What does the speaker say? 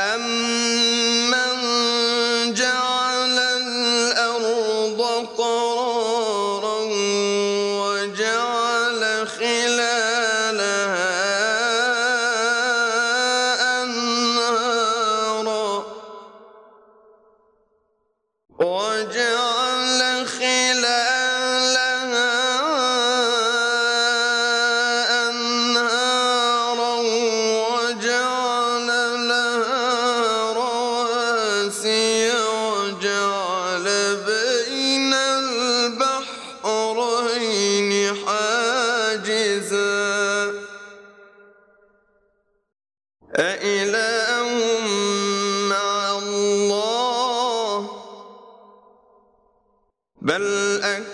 أَمَّن جَعَلَ الْأَرْضَ قَرَارًا وَجَعَلَ خِلَالَهَا أَنْهَارًا وَجَعَلَ لَهَا رَوَاسِيَ وَجَعَلَ بَيْنَ الْبَحْرَيْنِ حَاجِزًا أَإِلَٰهٌ مَّعَ اللَّهِ ۚ بَلْ